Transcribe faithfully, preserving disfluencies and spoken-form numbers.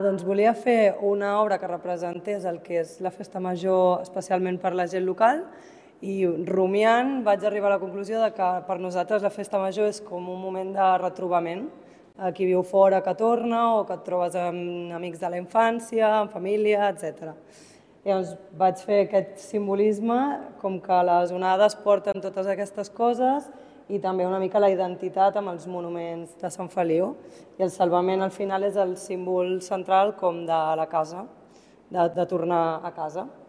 Doncs volia fer una obra que representés el que és la festa major especialment per la gent local i rumiant vaig arribar a la conclusió de que per nosaltres la festa major és com un moment de retrobament. Qui viu fora que torna o que et trobes amb amics de la infància, amb família, etcètera. Llavors vaig fer aquest simbolisme com que les onades porten totes aquestes coses i també una mica la identitat amb els monuments de Sant Feliu. I el salvament al final és el símbol central com de la casa, de, de tornar a casa.